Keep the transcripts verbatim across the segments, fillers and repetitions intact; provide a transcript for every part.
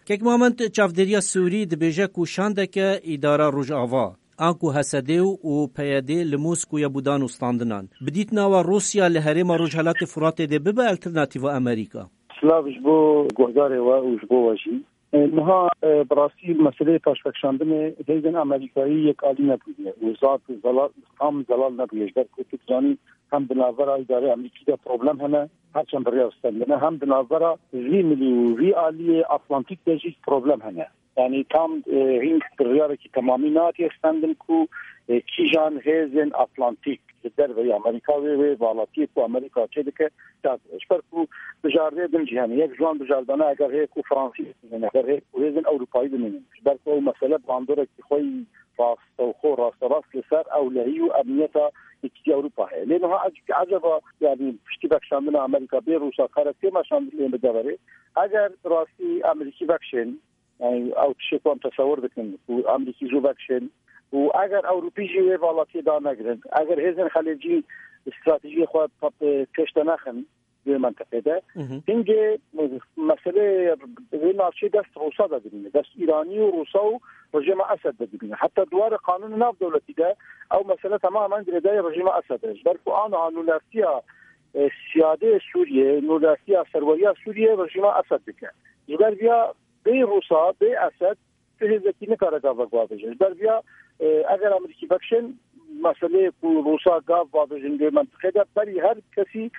كيك مامنت چافدريا سوري دبيجا كو شاندك إدارة روجاوا آنكو هسديو و بيادي لموسكو يبودان وستاندنان بديت ناوا روسيا لهريما روجهلات فرات دي ببا الترناتيفا أمريكا سلاف جبو گهداره و جبو وجی نها براسي مسئله پاشپکشاندن هیزن امریکایی یک عالی نبوده و ذات زلال هم زلال نبوده در کتزانی هم بنابرا اداره امریکی دا پروبلم همه هرچند برای استندنه هم بنابرا وی ملی و وی عالی اتلانتیک دجیج پروبلم همه یعنی تام این برای که تمامی ناتی استندن کو کیجان هیزن اتلانتیک در وی امریکا وی والاتی کو امریکا چه دکه داد اشپر کو بجارده دم جهانی یک جوان بجاردانه اگر هی کو فرانسی اگر هی کو هیزن اروپایی بمینن در کو مسئله باندوره که خوی راست و خو راست راست لسر اولهی و امنیتا اکی اروپا ہے لانه عجبا يعني پشتی بخشاندن امریکا به روسا کارکتی ماشاندن بداره اگر راستی امریکی بخشن يعني او تشکوام تصور بکن و امریکی جو بخشن و اگر اروپی جی والاتی دا نگرن اگر هیزن خلیجی استراتژی خود کشت نخن به منطقه ده اینجا مسئله نافچه دست روسا دا ببینه دست ایرانی و روسا و رژیم اسد دا ببینه حتی دوار قانون ناف دولتی ده او مسئله تماما درده رژیم اسد ده برکو آنها نولارسیا سیاده سوریه نولارسیا سروریا سوریه رژیم اسد بکن جبر بیا به روسا به اسد فهزتی نکاره گاوه گوابجه جبر بیا اگر امریکی بکشن مسئله روسا گاو بابجن به منطقه ده بری هر کسی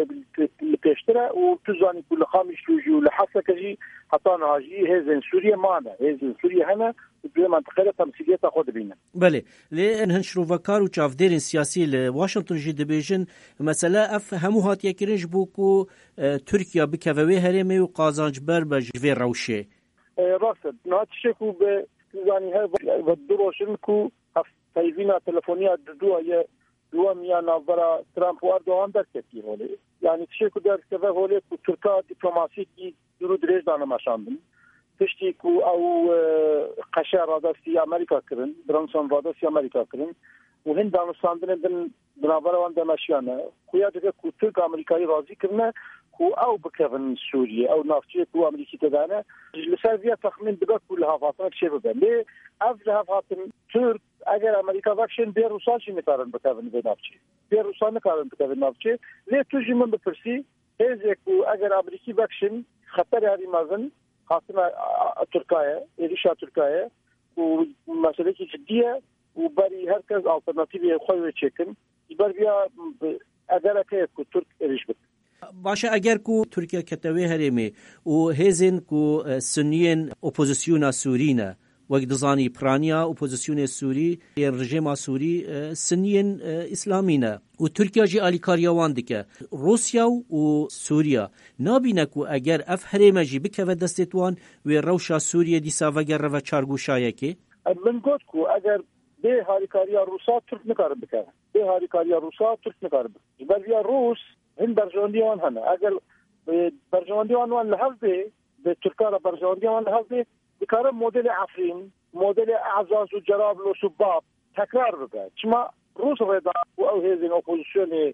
پیشتره و تزانی کل خامش لوجی و لحظه کجی حتی نهاجی هزن سوریه مانه هزن سوریه همه به منطقه ده تمثیلیت خود بینه بله لئن هنشرو وکار و چافدرین سیاسی لواشنطن جی دبیجن مسئله اف همو هات یکرنج بوکو ترکیا بکووی هرمی و قازانجبر بجوی روشه راست نهاتشه کو به تزانی ها و دروشن کو تایوینا تلفنیا دو یا دو میا ناورا ترامپ و اردوغان در کتی هولی یعنی تشه کو در که هولی کو ترکا دیپلماسی کی درو درش دانه ماشاندن تشتی کو او قشا رادستی امریکا کرن برانسون رادستی امریکا کرن و هند دانستاندن بن بنابرا وان دمشیانه کویا دیگه کو ترک امریکایی راضی کرنه کو او بکفن سوریه او نافچه کو امریکی تدانه لسر بیا تخمین بگه کو لحافاتنا چه بگه لی اف لحافاتن ترک اگر امریکا وکشن بیر روسا چی نکارن بکفن به نافچه بیر روسا نکارن بکفن نافچه لی توجی من بپرسی هیزه کو اگر امریکی وکشن خطر هری مازن خاصنا ترکایه ایریشا ترکایه و مسئله که جدیه و بری هر کس آلترناتیوی خوی چکن بر بیا اگر که کو ترک ایریش بکن باشه اگر کو ترکیه کتوی هرمی و هزین کو سنین اپوزیسیون سورینه وقت دزانی پرانیا اپوزیسیون سوری یا رژیم سوری سنین اسلامینه و ترکیه جی آلیکاریوان دکه روسیا و سوریا نابینه کو اگر اف هرمی جی بکوه دستتوان و روشا سوریه دیسا وگر رو چارگوشایه که من گفت کو اگر به هاریکاریا روسا ترک نکارم بکه به هاریکاریا روسا ترک نکارم بکه بل یا روس هن برجواندیان هنه اگر برجواندیان وان لحظه به ترکارا برجواندیان لحظه بکارم مدل عفرین مدل اعزاز و جراب و سباب تکرار بگه چما روس رضا او هیزن اپوزیسیون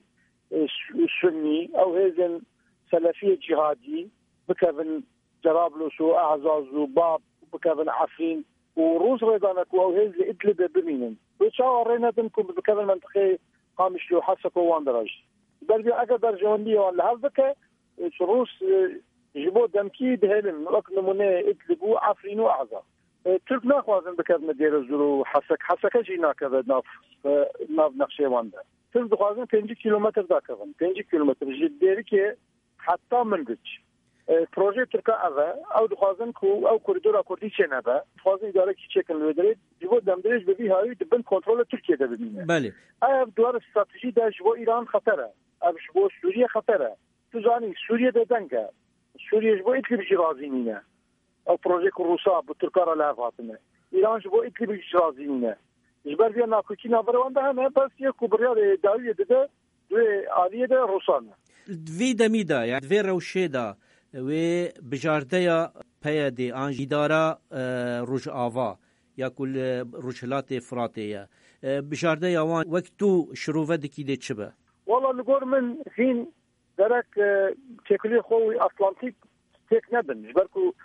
سنی او هیزن سلفی جهادی بکرن جراب و اعزاز و باب بکرن عفرین و روس رضا نکو او هیزن ادلب بمینن وچاو رینتن کن بکرن منطقه قامش لو حسك وان درج بل اگر در جواندی وان لحظه روس جبو دمکی دهلن لك نمونه ادلبو عفرين واعزا ترك ناخوازن بكذا دير الزرو حسك حسك جينا كذا ناف ناف نقشيوان ده ترك دخوازن پنج کیلومتر دا كذا پنج کیلومتر جديري كي حتى منگج پروژه ترکا اوه او دخوازن کو او کوریدور اکوردی چه نبه دخوازن اداره کی چکن ودرید جبو دمدرج ببی هایی دبن کنترل ترکیه ده ببینه بله او دوار استراتژی ده جبو ایران خطره او جبو سوریه خطره تو زانی سوریه ده دنگه سوریه جبو اتلی بجی رازی نینه او پروژه که روسا بو ترکارا لعفاتنه ایران جبو اتلی بجی رازی نینه جبر بیا ناکوکی نابروانده همه پس یک کبریا داویه ده دوی آلیه ده روسانه دوی دمی ده یعنی دوی روشه ده و بجارده پیاده آنج اداره روش آوا یا کل روشلات فراتیه بجارده یوان وقت تو شروع دکی ده چه به؟ والله نقول من حين درك تكلي خوي أطلنطيك تك نبن جبركو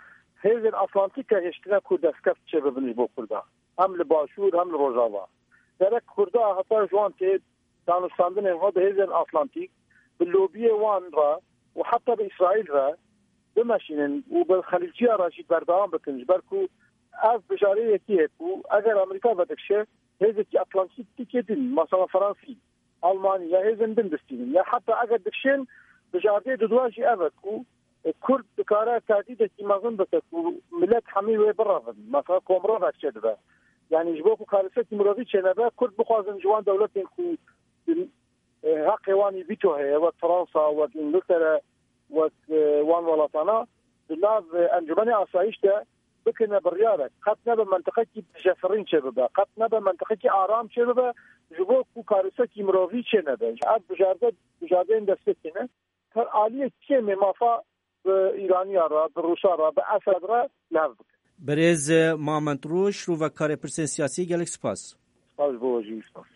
هیزن اتلانتیک هشتنا کو دسکف چه ببنی بو کردا هم لباشور هم لروجاوا درک کردا حتی جوان ته دانستاندن ها به هیزن اتلانتیک باللوبیه وان را و حتی به اسرائیل را بمشینن و بالخلیجیه راشید بردام بکنج برکو از بجاره یکیه کو اگر امریکا بدکشه هیزن کی اتلانتیک تیکدین مثلا فرانسی المانیا هیزن بندستین یا حتی اگر دکشن بجاره ددواجی ابکو کرد بکاره تهدید کی مازن بکو ملت حمی و برافن مثلا کومرو راکچه ده یعنی جبوکو کارسه کی مروی چنه به کرد بخوازن جوان دولتین کو حق واني بيتو هي وفرنسا وانجلترا وان ولاطانا بلاف انجمن اسايشته بكنا بريارك قد نبى منطقه جفرين شبابا قد نبى منطقه ارام شبابا جبوك كارثه كي مروي شنبه عاد بجارده بجاردين دستكنه هر عاليه كيمه مافا ایرانیا را به روسا را به اسد را لحظ برز مامنتروش رو و کار پرسن سیاسی گلک سپاس سپاس بوجی سپاس